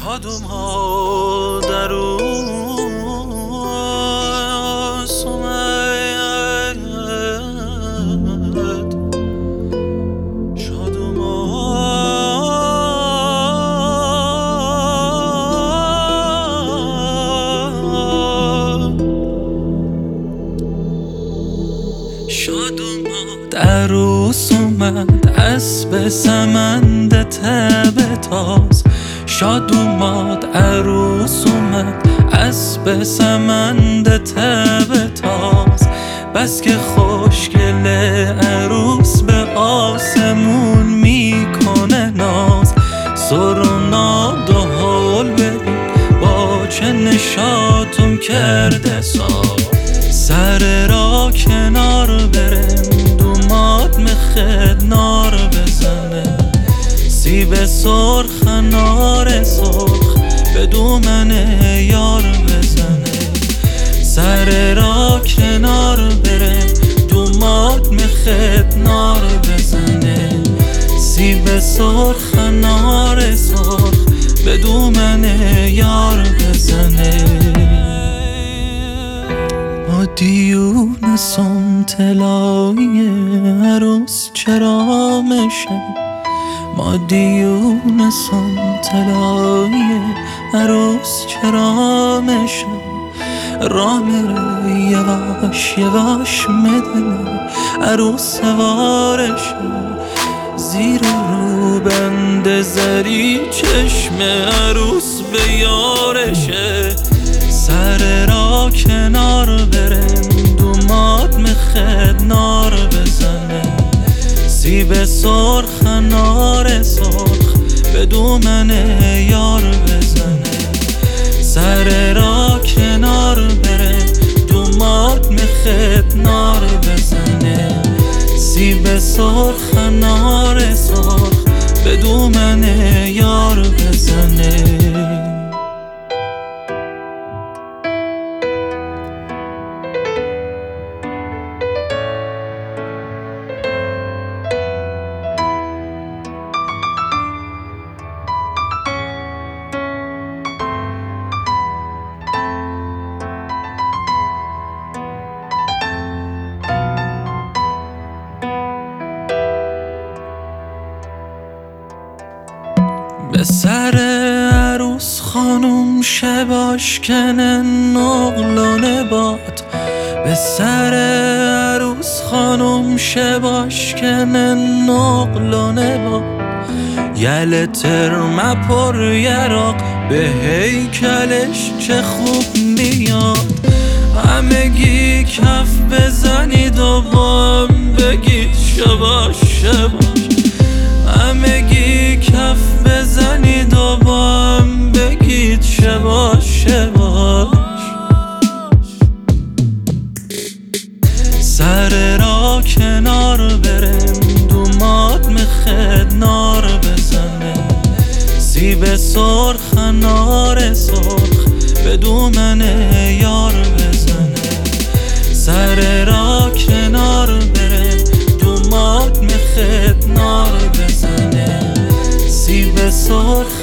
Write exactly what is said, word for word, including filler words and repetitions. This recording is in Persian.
شادم ها در اوست اومد، شادم ها شادم ها در اوست اومد، اسب سمند تب تاز. شاد اومد عروس اومد، اسب سمند تب تاز. بس که خوشگل عروس به آسمون میکنه ناز. سر و ناد و حال ببین با چه نشاطم کرده ساز. سر را کنار برم دومات مخد نار بزنه. سیب سرخ نار سرخ به دومن یار بزنه. سر را کنار بره دومات مخد نار بزنه. سیب سرخ نار سرخ به دومن یار بزنه. ما دیون سمتلای عروس چرا میشه؟ ما دیون سمتلای عروس چرا میشه؟ راه میره یواش یواش میدنه عروس سوارشه. زیر رو بند زری چشم عروس به یارشه. سر را کنار برم دومات مخد نار بزنه. سیب سرخ نار سرخ به دومن یار بزنه. سر را کنار بره دومات مخد نار بزنه. سیب سرخ نار سرخ به دومن یار بزنه. به سر عروس خانم شباش کنن نقلانه باد. به سر عروس خانم شباش کنن نقلانه باد. یل ترمه پر یراق به هیکلش چه خوب میاد. همگی کف بزنید و با هم بگید شباش شباش. همگی کف بزنید و با هم بگید شباش شباش. سر را کنار برم دومات مخد نار بزنه. سیب سرخ نار سرخ به دومن یار بزنه. سر را کنار برم دومات مخد نار بزنه. سیب سرخ